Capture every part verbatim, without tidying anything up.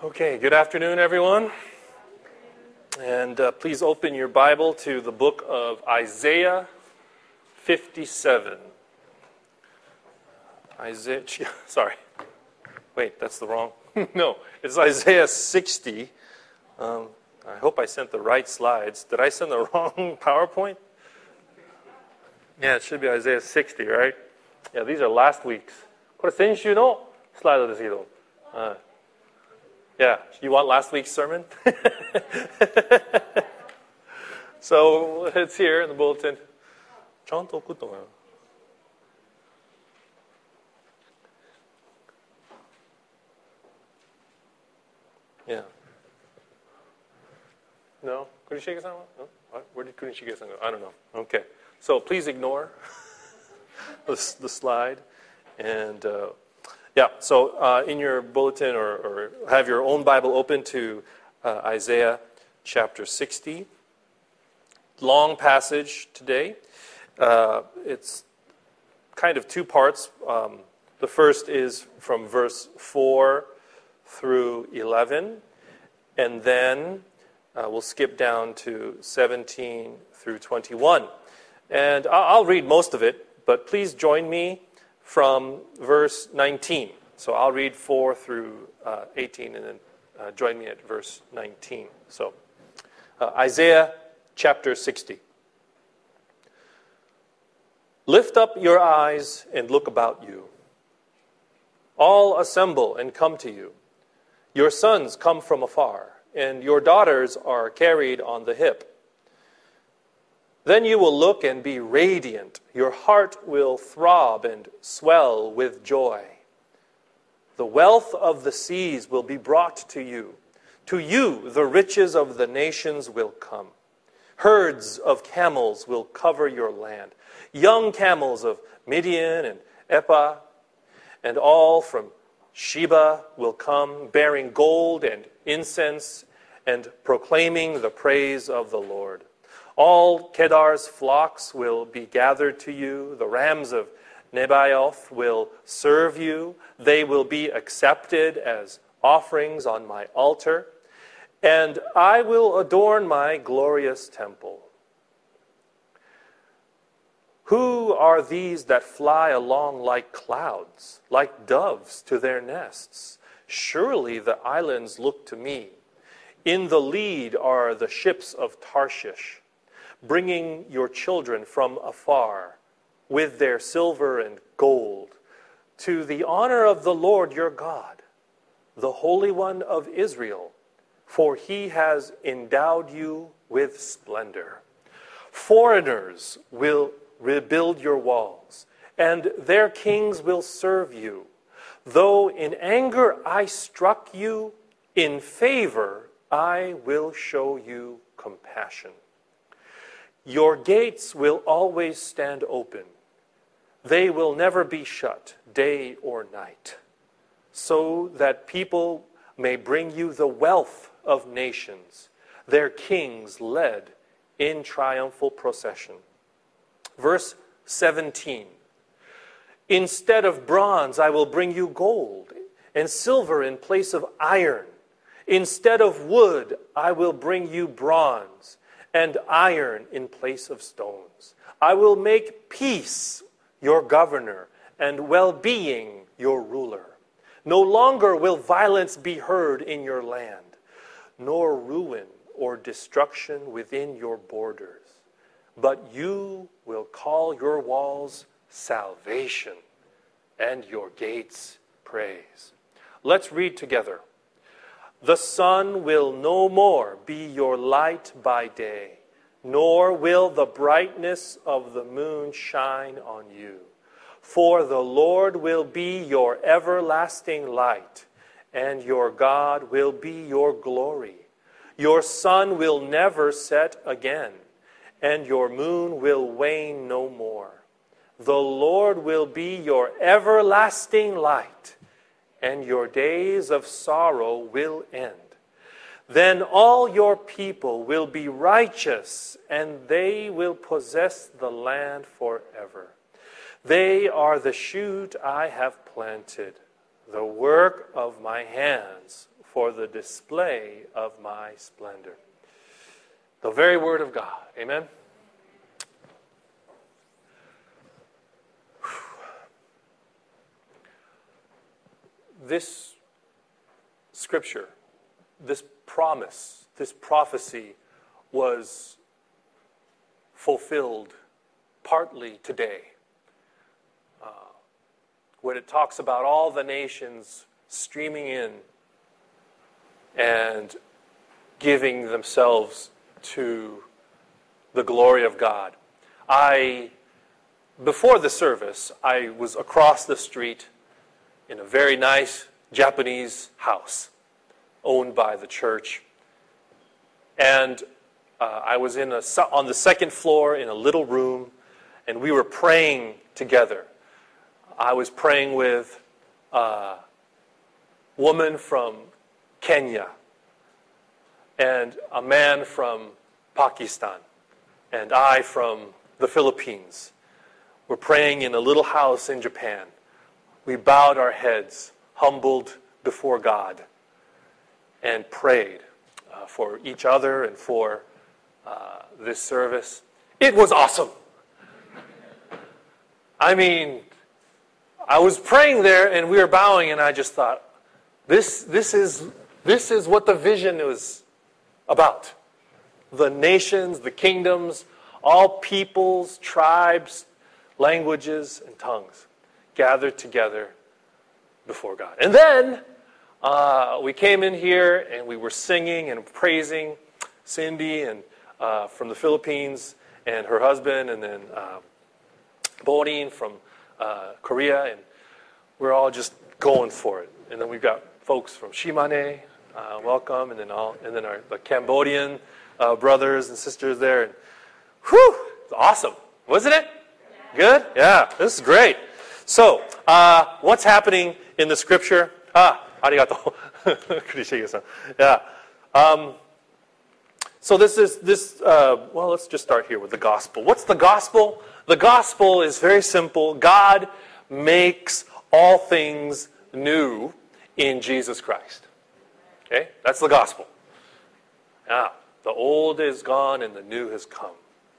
Okay, good afternoon, everyone. And uh, please open your Bible to the book of Isaiah fifty-seven. Isaiah, sorry. Wait, that's the wrong. No, it's Isaiah sixty. Um, I hope I sent the right slides. Did I send the wrong PowerPoint? Yeah, it should be Isaiah sixty, right? Yeah, these are last week's. これ先週のスライドですけど。Uh, yeah, you want last week's sermon? So it's here in the bulletin. ちゃんと送ったのかな? Yeah. No? Kurishige-san? No? What? Where did Kurishige-san go? I don't know. Okay. So please ignore the, the slide. And uh, yeah, so uh, in your bulletin or, or have your own Bible open to uh, Isaiah chapter sixty. Long passage today. Uh, it's kind of two parts. Um, the first is from verse four through eleven. And then uh, we'll skip down to seventeen through twenty-one. And I'll read most of it, but please join me from verse nineteen. So I'll read four through uh, eighteen, and then uh, join me at verse nineteen. So uh, Isaiah chapter sixty. Lift up your eyes and look about you. All assemble and come to you. Your sons come from afar, and your daughters are carried on the hip. Then you will look and be radiant. Your heart will throb and swell with joy. The wealth of the seas will be brought to you. To you the riches of the nations will come. Herds of camels will cover your land. Young camels of Midian and Ephah, and all from Sheba will come, bearing gold and incense and proclaiming the praise of the Lord. All Kedar's flocks will be gathered to you. The rams of Nebaioth will serve you. They will be accepted as offerings on my altar. And I will adorn my glorious temple. Who are these that fly along like clouds, like doves to their nests? Surely the islands look to me. In the lead are the ships of Tarshish, bringing your children from afar with their silver and gold, to the honor of the Lord your God, the Holy One of Israel, for he has endowed you with splendor. Foreigners will rebuild your walls, and their kings will serve you. Though in anger I struck you, in favor I will show you compassion. Your gates will always stand open. They will never be shut, day or night, so that people may bring you the wealth of nations, their kings led in triumphal procession. Verse seventeen. Instead of bronze, I will bring you gold, and silver in place of iron. Instead of wood, I will bring you bronze, and iron in place of stones. I will make peace your governor, and well-being your ruler. No longer will violence be heard in your land, nor ruin or destruction within your borders. But you will call your walls salvation, and your gates praise. Let's read together. The sun will no more be your light by day, nor will the brightness of the moon shine on you. For the Lord will be your everlasting light, and your God will be your glory. Your sun will never set again, and your moon will wane no more. The Lord will be your everlasting light, and your days of sorrow will end. Then all your people will be righteous, and they will possess the land forever. They are the shoot I have planted, the work of my hands for the display of my splendor. The very word of God. Amen? This scripture, this promise, this prophecy was fulfilled partly today, uh, when it talks about all the nations streaming in and giving themselves to the glory of God. I, before the service, I was across the street in a very nice Japanese house owned by the church. And uh, I was in a, on the second floor in a little room, and we were praying together. I was praying with a woman from Kenya and a man from Pakistan and I from the Philippines. We're praying in a little house in Japan. We bowed our heads, humbled before God, and prayed uh, for each other and for uh, this service. It was awesome. I mean, I was praying there and we were bowing, and I just thought, this, this is, this is what the vision was about. The nations, the kingdoms, all peoples, tribes, languages, and tongues gathered together before God. And then uh, we came in here and we were singing and praising Cindy and uh, from the Philippines and her husband, and then uh, Borin from uh, Korea, and we're all just going for it. And then we've got folks from Shimane, uh, welcome, and then all, and then our the Cambodian uh, brothers and sisters there. And whew, it's awesome, wasn't it? Good? Yeah, this is great. So, uh, what's happening in the scripture? Ah, arigato. Kurishige-san. Yeah. Um, so this is, this, uh, well, let's just start here with the gospel. What's the gospel? The gospel is very simple. God makes all things new in Jesus Christ. Okay? That's the gospel. Now, the old is gone and the new has come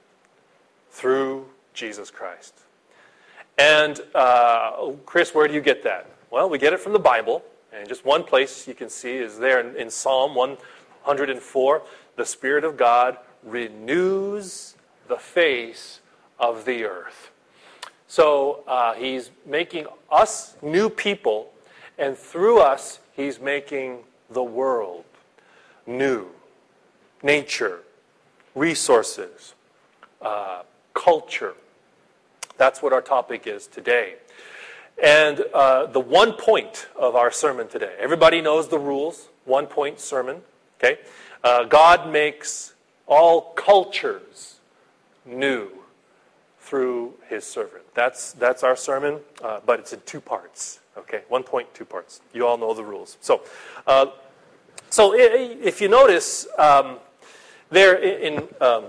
through Jesus Christ. And, uh, Chris, where do you get that? Well, we get it from the Bible. And just one place you can see is there in, in Psalm one hundred four. The Spirit of God renews the face of the earth. So uh, He's making us new people, and through us, He's making the world new. Nature, resources, uh, culture. That's what our topic is today. And uh, the one point of our sermon today, everybody knows the rules, one point sermon, okay? Uh, God makes all cultures new through His servant. That's, that's our sermon, uh, but it's in two parts, okay? One point, two parts. You all know the rules. So, uh, so if you notice, um, there in um,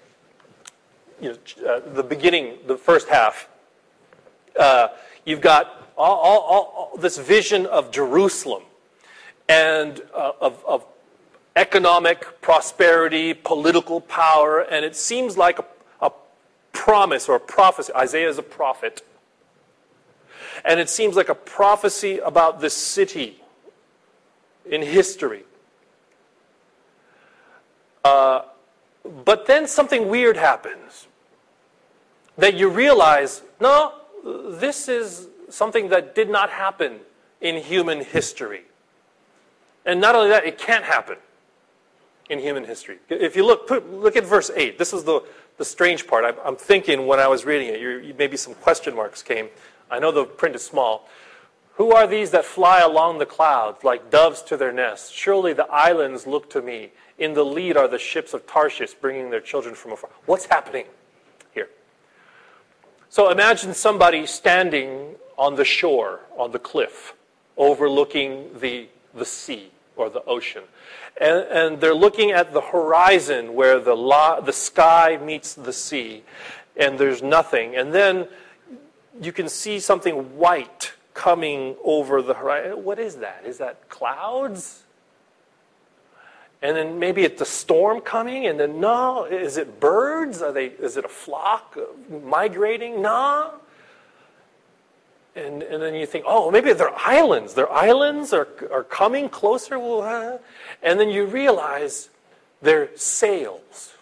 you know, uh, the beginning, the first half, uh, you've got all, all, all, all this vision of Jerusalem and uh, of, of economic prosperity, political power, and it seems like a, a promise or a prophecy. Isaiah is a prophet. And it seems like a prophecy about this city in history. Uh, but then something weird happens. That you realize, no, this is something that did not happen in human history. And not only that, it can't happen in human history. If you look, put, look at verse eight. This is the, the strange part. I, I'm thinking when I was reading it, you, maybe some question marks came. I know the print is small. Who are these that fly along the clouds like doves to their nests? Surely the islands look to me. In the lead are the ships of Tarshish bringing their children from afar. What's happening here? So imagine somebody standing on the shore, on the cliff, overlooking the, the sea or the ocean. And, and they're looking at the horizon where the, la, the sky meets the sea, and there's nothing. And then you can see something white coming over the horizon. What is that? Is that clouds? And then maybe it's a storm coming, and then no, is it birds? Are they? Is it a flock migrating? No. And and then you think, oh, maybe they're islands. Their islands are are coming closer. Well, huh? And then you realize they're sails.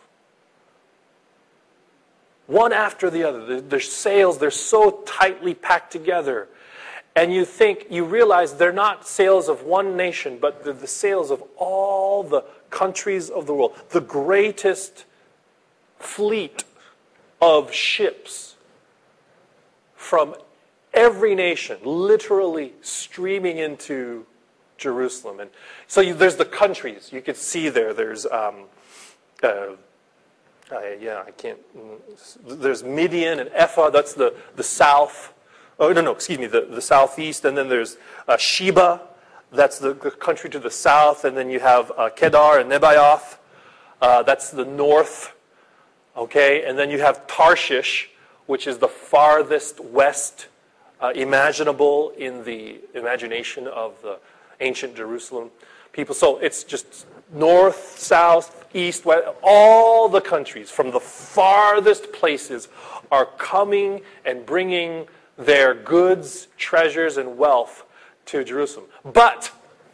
One after the other. They're sails. They're so tightly packed together. And you think, you realize they're not sails of one nation, but they're the sails of all the countries of the world. The greatest fleet of ships from every nation, literally streaming into Jerusalem. And so you, there's the countries. You could see there. There's, um, uh, I, yeah, I can't. There's Midian and Ephah. That's the, the south. Oh, no, no, excuse me, the, the southeast. And then there's uh, Sheba. That's the, the country to the south. And then you have uh, Kedar and Nebaioth. Uh, that's the north. Okay, and then you have Tarshish, which is the farthest west uh, imaginable in the imagination of the ancient Jerusalem people. So it's just north, south, east, west. All the countries from the farthest places are coming and bringing their goods, treasures, and wealth to Jerusalem. But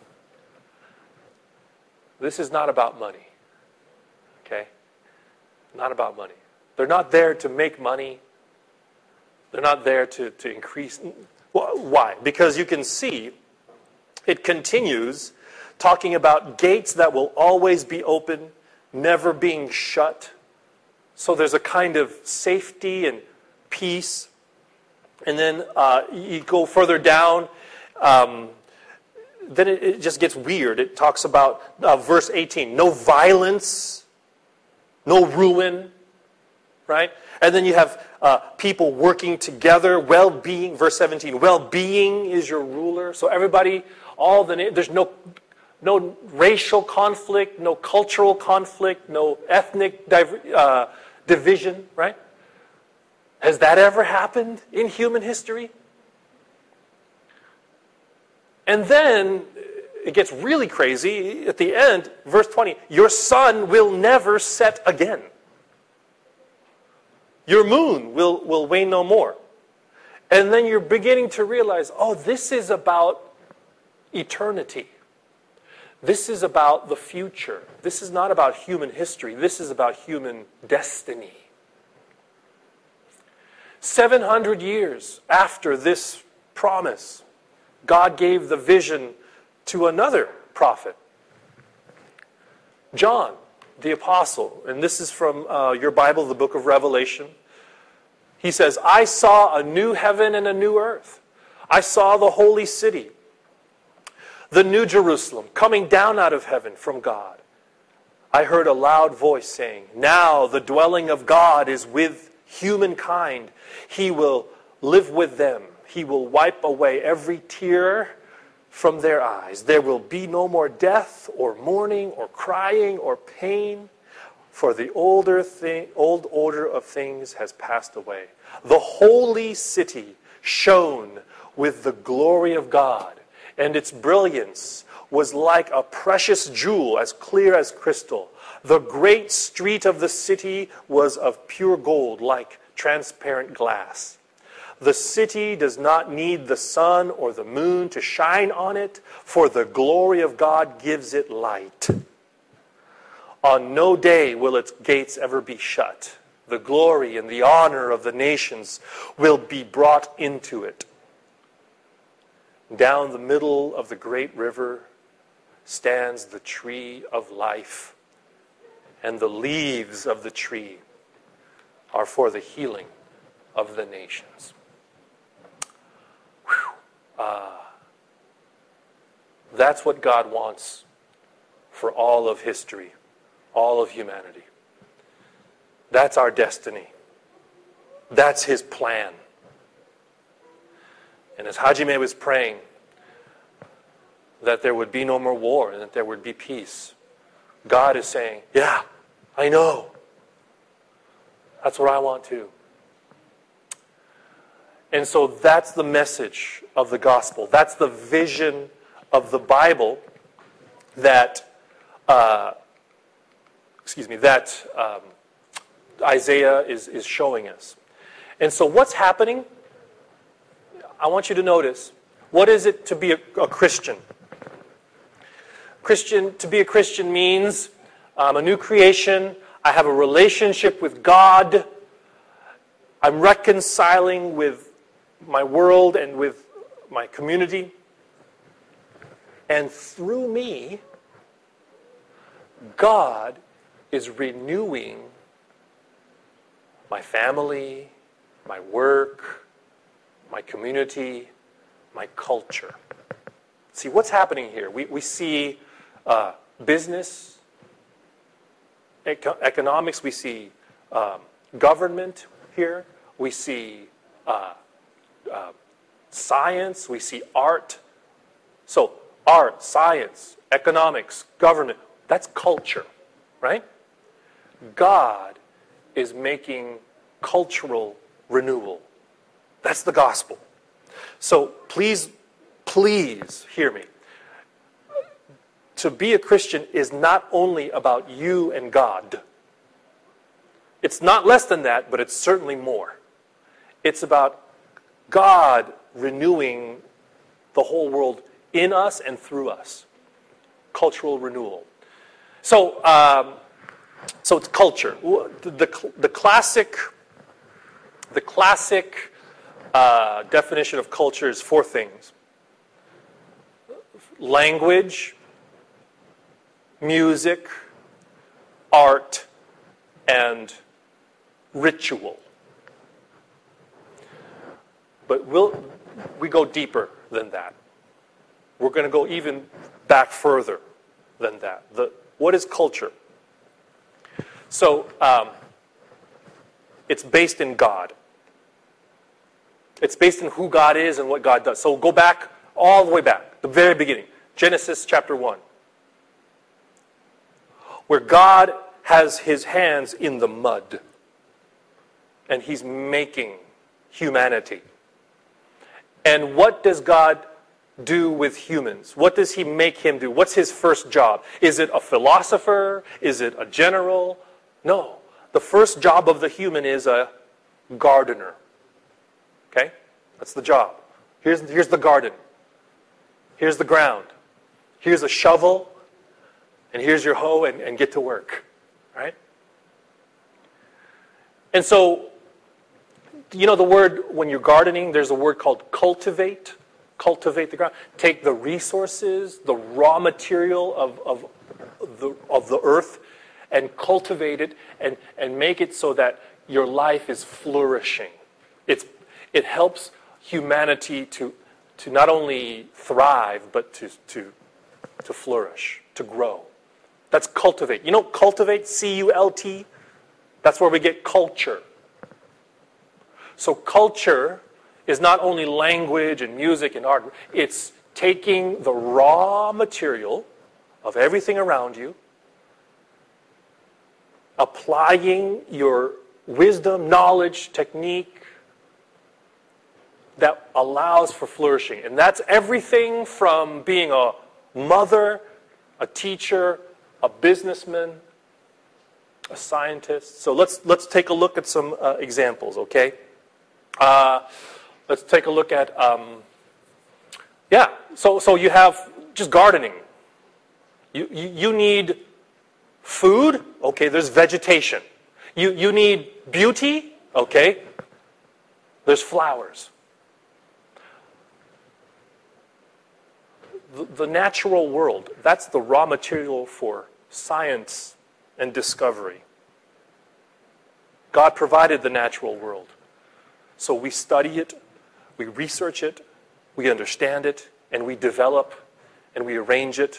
this is not about money. Okay? Not about money. They're not there to make money. They're not there to, to increase. Well, why? Because you can see it continues talking about gates that will always be open, never being shut. So there's a kind of safety and peace. And then uh, you go further down, um, then it, it just gets weird. It talks about uh, verse eighteen, no violence, no ruin, right? And then you have uh, people working together, well-being, verse seventeen, well-being is your ruler. So everybody, all the, there's no, no racial conflict, no cultural conflict, no ethnic div- uh, division, right? Has that ever happened in human history? And then it gets really crazy at the end, verse twenty, your sun will never set again. Your moon will, will wane no more. And then you're beginning to realize, oh, this is about eternity. This is about the future. This is not about human history. This is about human destiny. seven hundred years after this promise, God gave the vision to another prophet, John, the apostle. And this is from uh, your Bible, the book of Revelation. He says, I saw a new heaven and a new earth. I saw the holy city, the new Jerusalem, coming down out of heaven from God. I heard a loud voice saying, now the dwelling of God is with humankind. He will live with them. He will wipe away every tear from their eyes. There will be no more death or mourning or crying or pain, for the older thing, old order of things has passed away. The holy city shone with the glory of God, and its brilliance was like a precious jewel, as clear as crystal. The great street of the city was of pure gold, like transparent glass. The city does not need the sun or the moon to shine on it, for the glory of God gives it light. On no day will its gates ever be shut. The glory and the honor of the nations will be brought into it. Down the middle of the great river stands the tree of life, and the leaves of the tree are for the healing of the nations. Uh, that's what God wants for all of history, all of humanity. That's our destiny. That's His plan. And as Hajime was praying that there would be no more war and that there would be peace, God is saying, yeah, I know. That's what I want too. And so that's the message of the gospel. That's the vision of the Bible that uh, excuse me, that um, Isaiah is, is showing us. And so what's happening? I want you to notice, what is it to be a, a Christian? Christian, to be a Christian means I'm a new creation. I have a relationship with God. I'm reconciling with my world and with my community. And through me, God is renewing my family, my work, my community, my culture. See, what's happening here? We, we see uh, business, eco- economics, we see um, government here, we see uh, uh, science, we see art. So art, science, economics, government, that's culture, right? God is making cultural renewal. That's the gospel. So please, please hear me. To be a Christian is not only about you and God. It's not less than that, but it's certainly more. It's about God renewing the whole world in us and through us. Cultural renewal. So, um, so it's culture. The, the, the classic, the classic uh, definition of culture is four things: language, music, art, and ritual. But we'll, we go deeper than that. We're going to go even back further than that. The, what is culture? So, um, it's based in God. It's based in who God is and what God does. So go back, all the way back, the very beginning. Genesis chapter one. Where God has his hands in the mud. And he's making humanity. And what does God do with humans? What does he make him do? What's his first job? Is it a philosopher? Is it a general? No. The first job of the human is a gardener. Okay? That's the job. Here's, here's the garden. Here's the ground. Here's a shovel. And here's your hoe, and, and get to work. Right? And so, you know the word, when you're gardening, there's a word called cultivate. Cultivate the ground. Take the resources, the raw material of, of, the, of the earth, and cultivate it and, and make it so that your life is flourishing. It's, it helps humanity to, to not only thrive, but to, to, to flourish, to grow. That's cultivate. You know cultivate, C U L T? That's where we get culture. So culture is not only language and music and art. It's taking the raw material of everything around you, applying your wisdom, knowledge, technique that allows for flourishing. And that's everything from being a mother, a teacher, a businessman, a scientist. So let's let's take a look at some uh, examples, okay? Uh, let's take a look at, um, yeah, so, so you have just gardening. You, you, you need food, okay, there's vegetation. You, you need beauty, okay, there's flowers. The, the natural world, that's the raw material for science and discovery. God provided the natural world. So we study it, we research it, we understand it, and we develop, and we arrange it.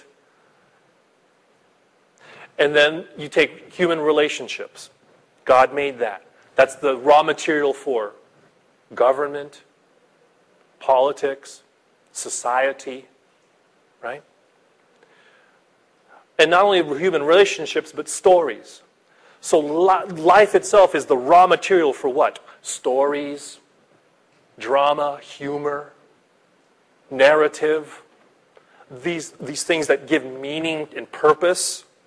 And then you take human relationships. God made that. That's the raw material for government, politics, society, right? And not only human relationships, but stories. So life itself is the raw material for what? Stories, drama, humor, narrative, these, these things that give meaning and purpose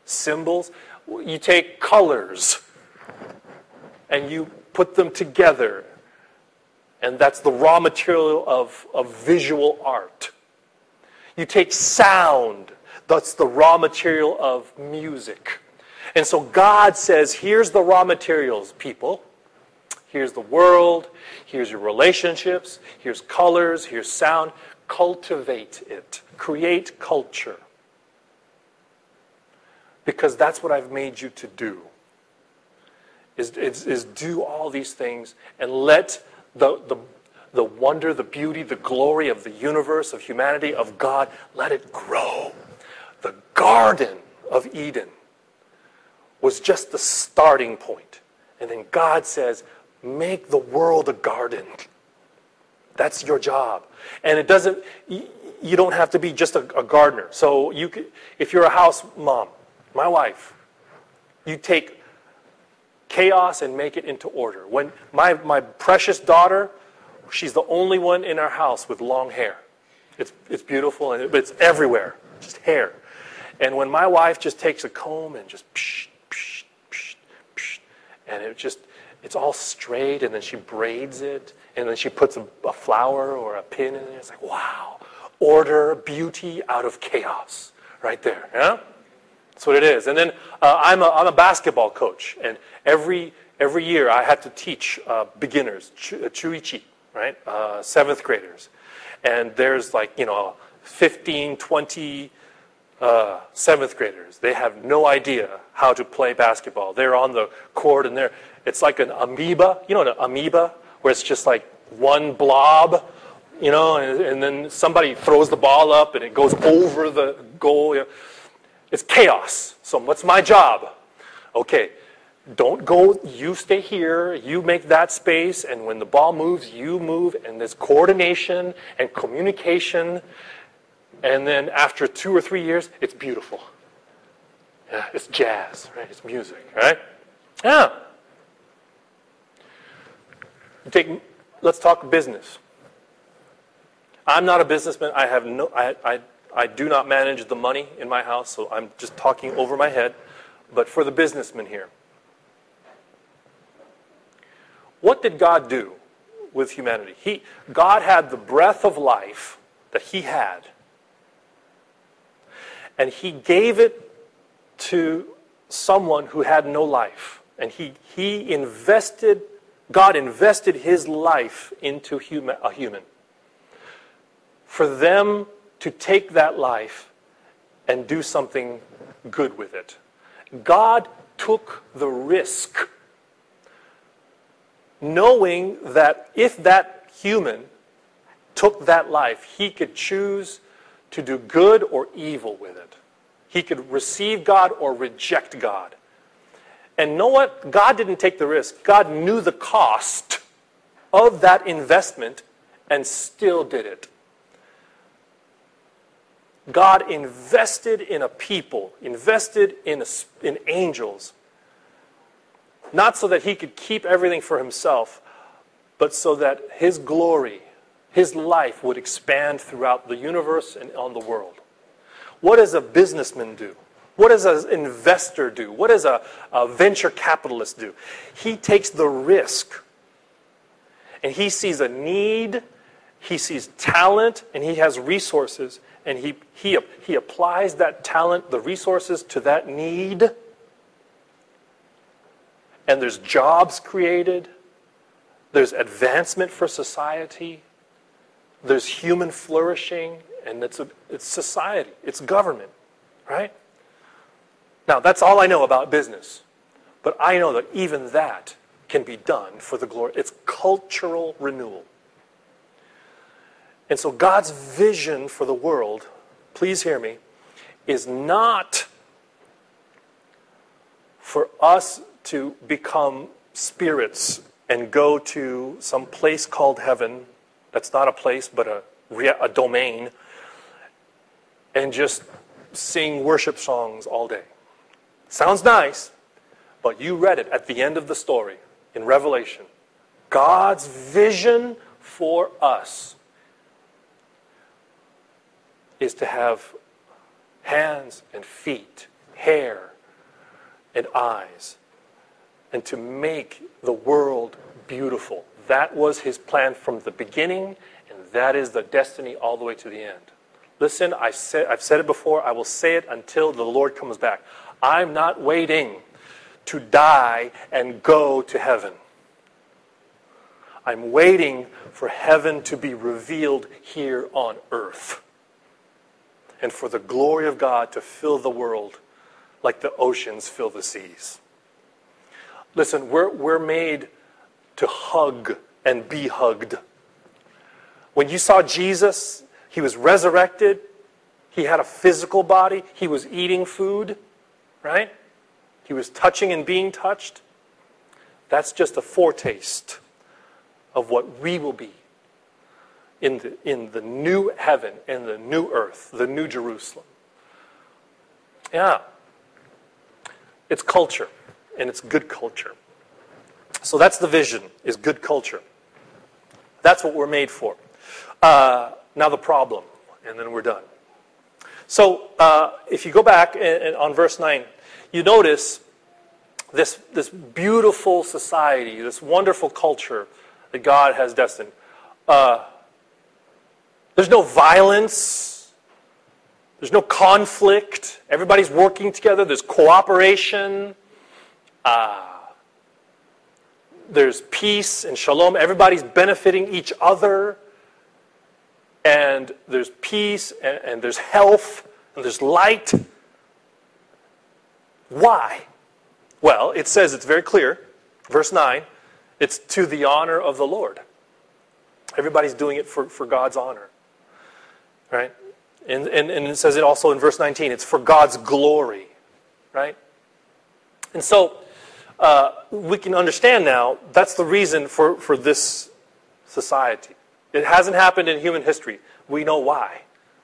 symbols. You take colors and you put them together. And that's the raw material of, of visual art. You take sound. That's the raw material of music. And so God says, here's the raw materials, people. Here's the world. Here's your relationships. Here's colors. Here's sound. Cultivate it. Create culture. Because that's what I've made you to do. Is, is, is do all these things and let the, the, the wonder, the beauty, the glory of the universe, of humanity, of God, let it grow. The Garden of Eden was just the starting point. And then God says, make the world a garden. That's your job. And it doesn't, you don't have to be just a, a gardener. So you could, if you're a house mom, my wife, you take chaos and make it into order. When my, my precious daughter, she's the only one in our house with long hair. It's, it's beautiful, and it, but it's everywhere, just hair. And when my wife just takes a comb and just psh, psh, psh, psh, and it just, it's all straight, and then she braids it, and then she puts a, a flower or a pin in it. It's like, wow, order, beauty out of chaos, right there. Yeah, that's what it is. And then uh, I'm a I'm a basketball coach, and every every year I have to teach uh, beginners, chuichi, right, uh, seventh graders, and there's like you know fifteen, twenty. Uh, seventh graders. They have no idea how to play basketball. They're on the court and they're, it's like an amoeba, you know, an amoeba, where it's just like one blob, you know, and, and then somebody throws the ball up and it goes over the goal. You know. It's chaos. So what's my job? Okay, don't go, you stay here, you make that space, and when the ball moves, you move, and there's coordination and communication. And then after two or three years, it's beautiful. Yeah, it's jazz, right? It's music, right? Yeah. Take, let's talk business. I'm not a businessman. I have no. I, I I do not manage the money in my house, so I'm just talking over my head. But for the businessman here, what did God do with humanity? He God had the breath of life that He had. And He gave it to someone who had no life. And he, he invested, God invested His life into human, a human. For them to take that life and do something good with it. God took the risk, knowing that if that human took that life, he could choose to do good or evil with it. He could receive God or reject God. And know what? God didn't take the risk. God knew the cost of that investment and still did it. God invested in a people, invested in, a, in angels, not so that He could keep everything for Himself, but so that His glory, His life would expand throughout the universe and on the world. What does a businessman do? What does an investor do? What does a, a venture capitalist do? He takes the risk, and he sees a need, he sees talent, and he has resources, and he, he, he applies that talent, the resources to that need, and there's jobs created, there's advancement for society, there's human flourishing, and it's, a, it's society, it's government, right? Now, that's all I know about business. But I know that even that can be done for the glory. It's cultural renewal. And so God's vision for the world, please hear me, is not for us to become spirits and go to some place called heaven. That's not a place, but a, a domain. And just sing worship songs all day. Sounds nice, but you read it at the end of the story in Revelation. God's vision for us is to have hands and feet, hair, and eyes, and to make the world beautiful. That was his plan from the beginning, and that is the destiny all the way to the end. Listen, I've said, I've said it before, I will say it until the Lord comes back. I'm not waiting to die and go to heaven. I'm waiting for heaven to be revealed here on earth, and for the glory of God to fill the world like the oceans fill the seas. Listen, we're, we're made to hug and be hugged. When you saw Jesus, he was resurrected. He had a physical body. He was eating food, right? He was touching and being touched. That's just a foretaste of what we will be in the, in the new heaven and the new earth, the new Jerusalem. Yeah. It's culture, and it's good culture. So that's the vision, is good culture. That's what we're made for. Uh, now the problem, and then we're done. So uh, if you go back and, and on verse nine, you notice this, this beautiful society, this wonderful culture that God has destined. Uh, there's no violence. There's no conflict. Everybody's working together. There's cooperation. Uh, there's peace and shalom. Everybody's benefiting each other. And there's peace, and, and there's health, and there's light. Why? Well, it says, it's very clear, verse nine, it's to the honor of the Lord. Everybody's doing it for, for God's honor. Right? And, and, and it says it also in verse nineteen, it's for God's glory. Right? And so, uh, we can understand now, that's the reason for, for this society. It hasn't happened in human history. We know why.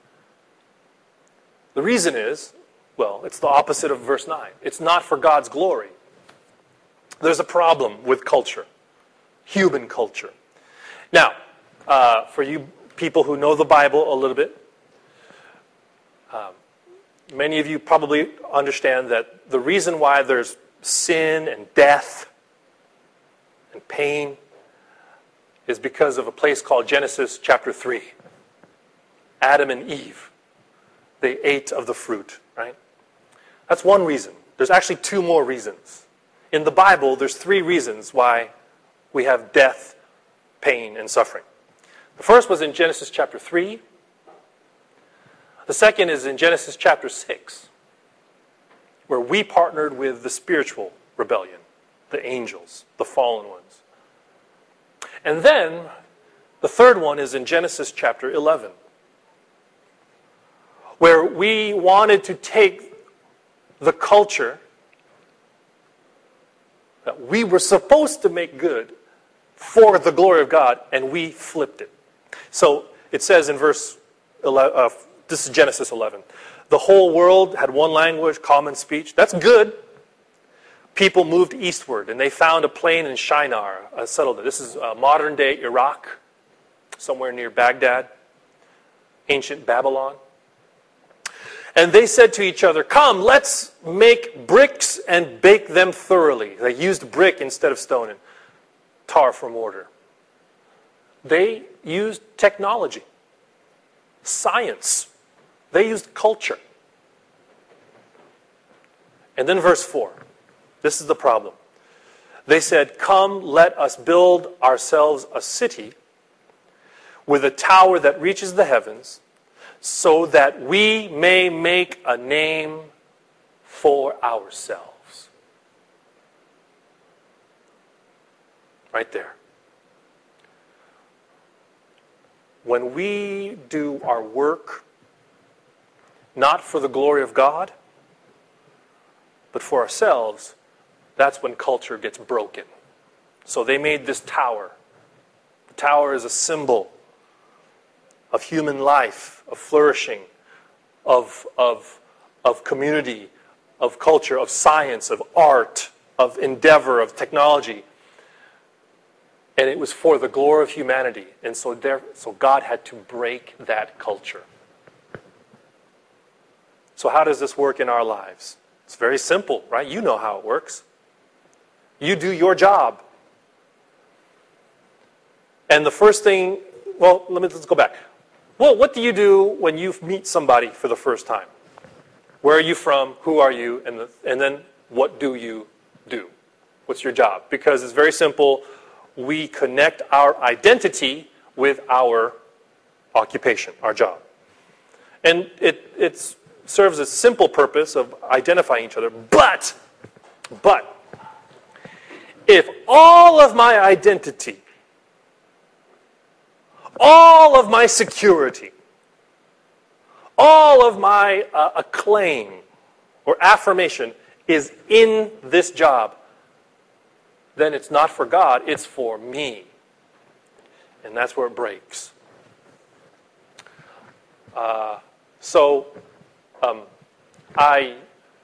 The reason is, well, it's the opposite of verse nine. It's not for God's glory. There's a problem with culture, human culture. Now, uh, for you people who know the Bible a little bit, um, many of you probably understand that the reason why there's sin and death and pain is because of a place called Genesis chapter three. Adam and Eve, they ate of the fruit, right? That's one reason. There's actually two more reasons. In the Bible, there's three reasons why we have death, pain, and suffering. The first was in Genesis chapter three. The second is in Genesis chapter six, where we partnered with the spiritual rebellion, the angels, the fallen ones. And then, the third one is in Genesis chapter eleven, where we wanted to take the culture that we were supposed to make good for the glory of God, and we flipped it. So, it says in verse eleven, uh, this is Genesis eleven, the whole world had one language, common speech. That's good. People moved eastward, and they found a plain in Shinar, uh, settled it. This is uh, modern-day Iraq, somewhere near Baghdad, ancient Babylon. And they said to each other, come, let's make bricks and bake them thoroughly. They used brick instead of stone and tar for mortar. They used technology, science. They used culture. And then verse four. This is the problem. They said, come, let us build ourselves a city with a tower that reaches the heavens, so that we may make a name for ourselves. Right there. When we do our work, not for the glory of God, but for ourselves, that's when culture gets broken. So they made this tower. The tower is a symbol of human life, of flourishing, of, of, of community, of culture, of science, of art, of endeavor, of technology. And it was for the glory of humanity. And so, there, so God had to break that culture. So how does this work in our lives? It's very simple, right? You know how it works. You do your job. And the first thing, well, let me, let's go back. Well, what do you do when you meet somebody for the first time? Where are you from? Who are you? And, the, and then what do you do? What's your job? Because it's very simple. We connect our identity with our occupation, our job. And it it's, serves a simple purpose of identifying each other. But, but, if all of my identity, all of my security, all of my uh, acclaim or affirmation is in this job, then it's not for God, it's for me. And that's where it breaks. Uh, so, um, I,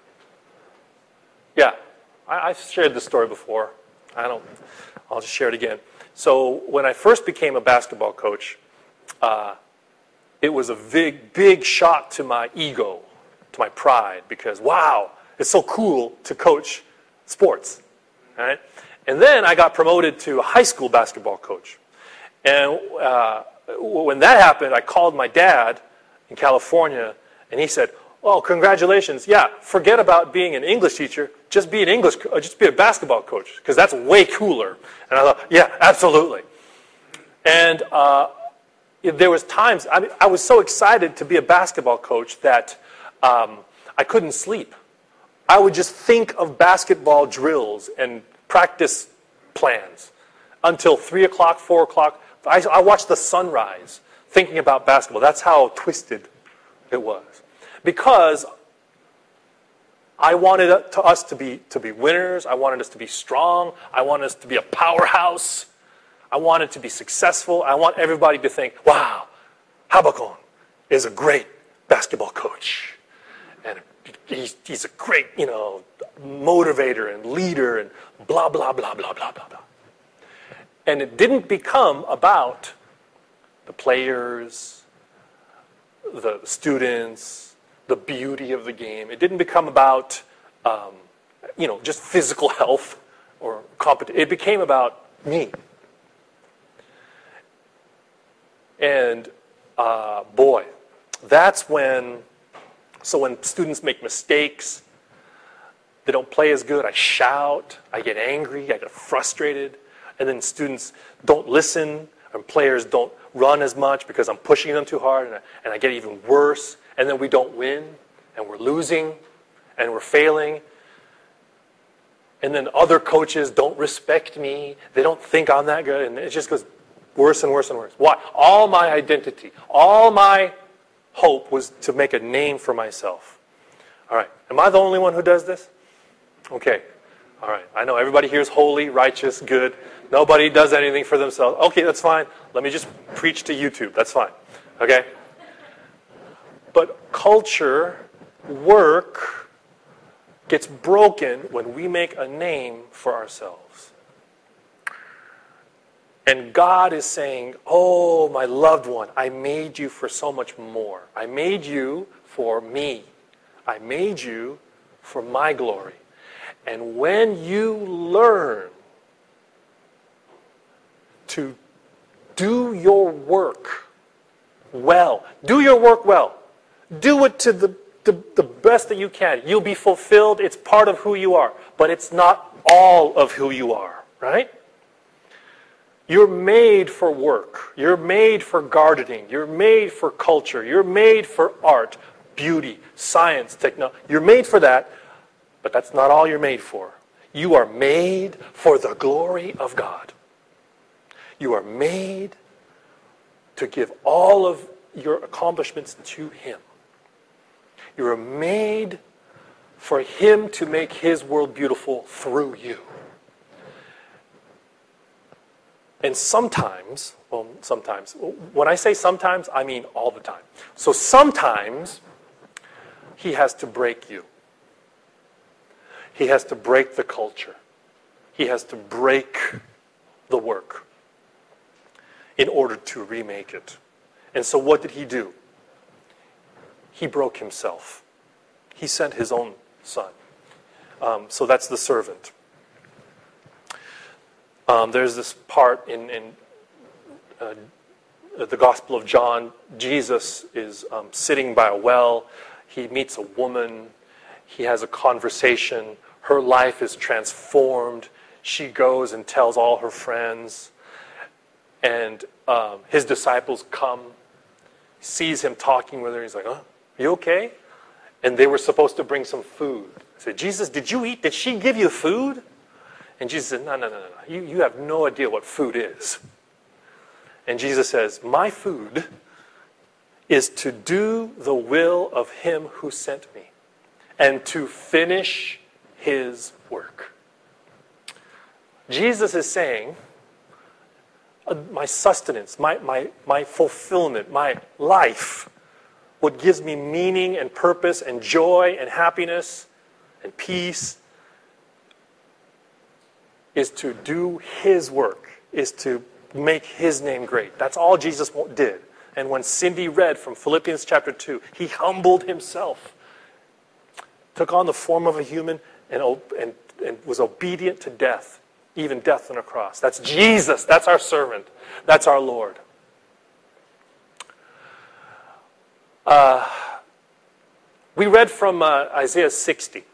yeah, I, I've shared this story before. I don't, I'll just share it again. So when I first became a basketball coach, uh, it was a big, big shot to my ego, to my pride, because wow, it's so cool to coach sports, right? And then I got promoted to a high school basketball coach. And uh, when that happened, I called my dad in California, and he said, "Oh, congratulations! Yeah, forget about being an English teacher. Just be an English, uh, just be a basketball coach, because that's way cooler." And I thought, "Yeah, absolutely." And uh, there was times I, mean, I was so excited to be a basketball coach that um, I couldn't sleep. I would just think of basketball drills and practice plans until three o'clock, four o'clock. I, I watched the sunrise thinking about basketball. That's how twisted it was. Because I wanted to us to be, to be winners. I wanted us to be strong. I wanted us to be a powerhouse. I wanted to be successful. I want everybody to think, wow, Habakkuk is a great basketball coach. And he's, he's a great, you know, motivator and leader and blah, blah, blah, blah, blah, blah, blah. And it didn't become about the players, the students, the beauty of the game. It didn't become about, um, you know, just physical health or competition. It became about me. And uh, boy, that's when, so when students make mistakes, they don't play as good, I shout, I get angry, I get frustrated. And then students don't listen, and players don't run as much because I'm pushing them too hard, and I, and I get even worse. And then we don't win, and we're losing, and we're failing. And then other coaches don't respect me. They don't think I'm that good, and it just goes worse and worse and worse. Why? All my identity, all my hope was to make a name for myself. All right. Am I the only one who does this? Okay. All right. I know everybody here is holy, righteous, good. Nobody does anything for themselves. Okay, that's fine. Let me just preach to YouTube. That's fine. Okay? But culture, work, gets broken when we make a name for ourselves. And God is saying, oh, my loved one, I made you for so much more. I made you for me. I made you for my glory. And when you learn to do your work well, do your work well, do it to the, the, the best that you can. You'll be fulfilled. It's part of who you are. But it's not all of who you are, right? You're made for work. You're made for gardening. You're made for culture. You're made for art, beauty, science, technology. You're made for that, but that's not all you're made for. You are made for the glory of God. You are made to give all of your accomplishments to Him. You are made for Him to make His world beautiful through you. And sometimes, well, sometimes, when I say sometimes, I mean all the time. So sometimes He has to break you. He has to break the culture. He has to break the work in order to remake it. And so what did He do? He broke Himself. He sent His own Son. Um, so that's the servant. Um, there's this part in, in uh, the Gospel of John. Jesus is um, sitting by a well. He meets a woman. He has a conversation. Her life is transformed. She goes and tells all her friends. And um, his disciples come, sees him talking with her. He's like, huh? You okay? And they were supposed to bring some food. I said, Jesus, did you eat? Did she give you food? And Jesus said, no, no, no, no. You, you have no idea what food is. And Jesus says, my food is to do the will of him who sent me and to finish his work. Jesus is saying, uh, my sustenance, my, my, my fulfillment, my life, what gives me meaning and purpose and joy and happiness and peace is to do his work, is to make his name great. That's all Jesus did. And when Cindy read from Philippians chapter two, he humbled himself, took on the form of a human, and, and, and was obedient to death, even death on a cross. That's Jesus. That's our servant. That's our Lord. Uh, we read from uh, Isaiah sixty.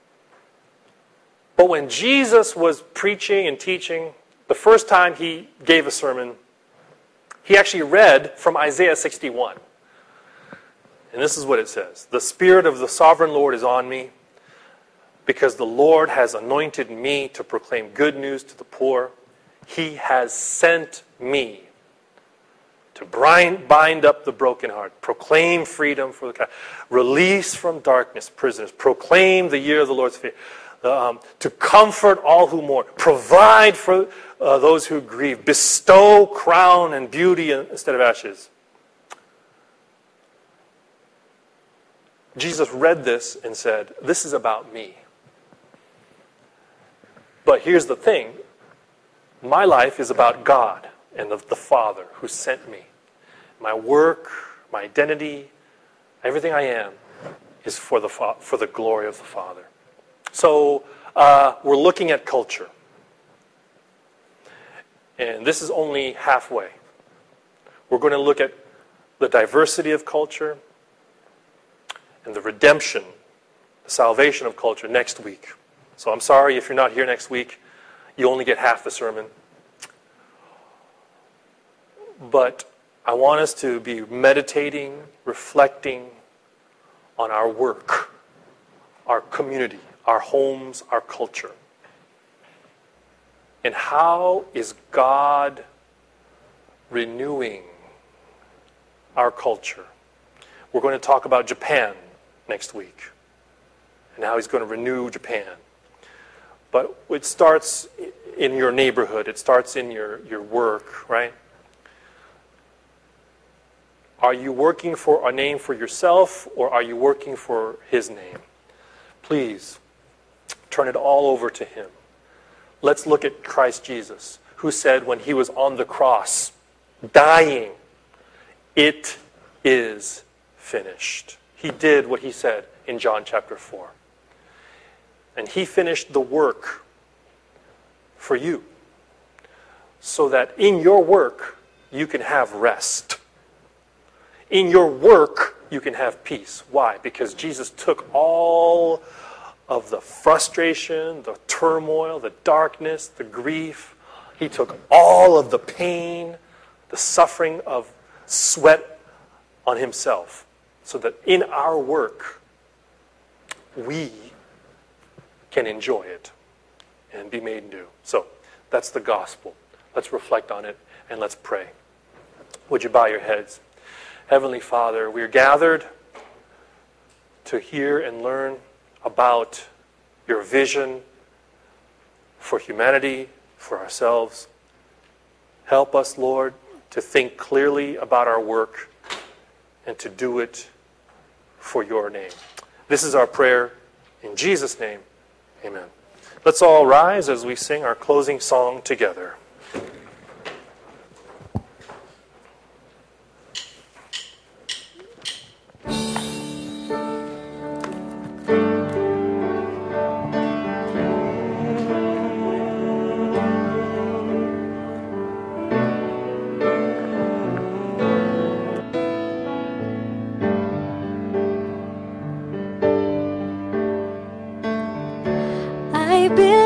But when Jesus was preaching and teaching, the first time he gave a sermon, he actually read from Isaiah sixty-one. And this is what it says. The Spirit of the Sovereign Lord is on me, because the Lord has anointed me to proclaim good news to the poor. He has sent me to bind, bind up the broken heart, proclaim freedom for the captives, release from darkness prisoners, proclaim the year of the Lord's favor, um, to comfort all who mourn, provide for uh, those who grieve, bestow crown and beauty instead of ashes. Jesus read this and said, this is about me. But here's the thing. My life is about God and of the Father who sent me. My work, my identity, everything I am is for the for the glory of the Father. So uh, we're looking at culture. And this is only halfway. We're going to look at the diversity of culture and the redemption, the salvation of culture next week. So I'm sorry if you're not here next week. You only get half the sermon. But I want us to be meditating, reflecting on our work, our community, our homes, our culture. And how is God renewing our culture? We're going to talk about Japan next week and how he's going to renew Japan. But it starts in your neighborhood. It starts in your, your work, right? Are you working for a name for yourself, or are you working for his name? Please, turn it all over to him. Let's look at Christ Jesus, who said when he was on the cross, dying, it is finished. He did what he said in John chapter four. And he finished the work for you, so that in your work, you can have rest. In your work, you can have peace. Why? Because Jesus took all of the frustration, the turmoil, the darkness, the grief. He took all of the pain, the suffering of sweat on himself, so that in our work, we can enjoy it and be made new. So that's the gospel. Let's reflect on it and let's pray. Would you bow your heads? Heavenly Father, we are gathered to hear and learn about your vision for humanity, for ourselves. Help us, Lord, to think clearly about our work and to do it for your name. This is our prayer in Jesus' name. Amen. Let's all rise as we sing our closing song together. they believe.